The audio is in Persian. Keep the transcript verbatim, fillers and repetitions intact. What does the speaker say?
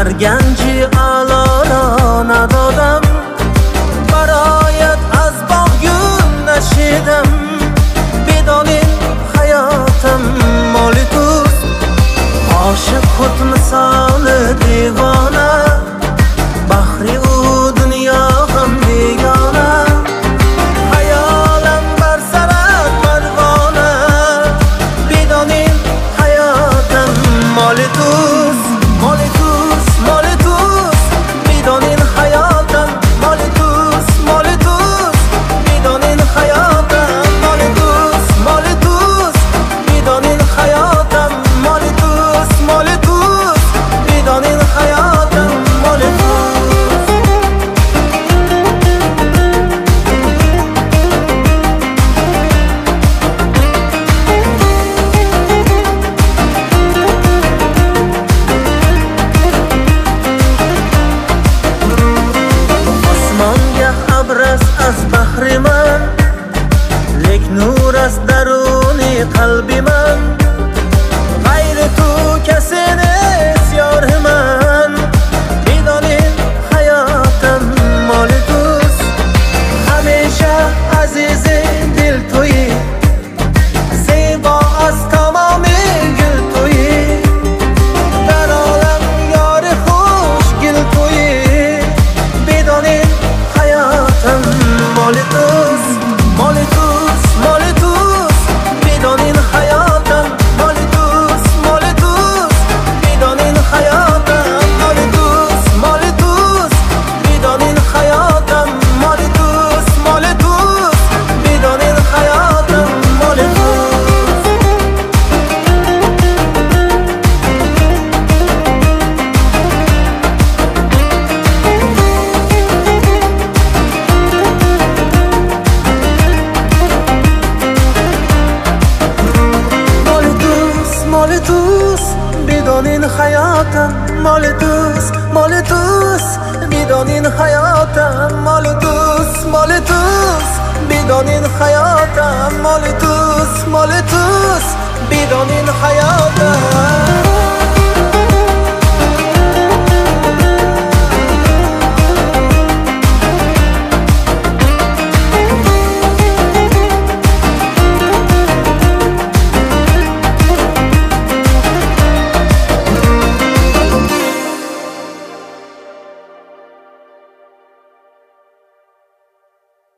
در گنجی علا را ندادم، برایت از باغ گل نشیدم. بدانین حیاتم مال توست، عاشق خود مثال دیوانه، بحری او دنیا هم بیگانه. خیالم بر سرت پروانه، بدانین حیاتم مال توست، مال توست، مال توست. بدانین حیاتم مال توست، مال توست. بدانین حیاتم مال توست، مال توست. بدانین حیاتم مال توست، مال توست. بدانین حیاتم مال توست. از بحر من لیک نور از درون قلبی من، غیر تو کسی نیست یار من. بدانین حیاتم مال توست، همیشه عزیز دل تویی، زیبا از تمام گل تویی، در عالم یار خوش گل تویی. بدانین حیاتم مال توست، مال توست، مال توست. بدانین حیاتم مال توست، مال توست. بدانین حیاتم مال توست، مال توست. بدانین حیاتم مال توست، مال توست. بدانین حیاتم مال توست. مال توست، بدانین حیاتم مال توست، مال توست. بدانین حیاتم مال توست، مال توست. بدانین حیاتم مال توست، مال توست. بدانین حیاتم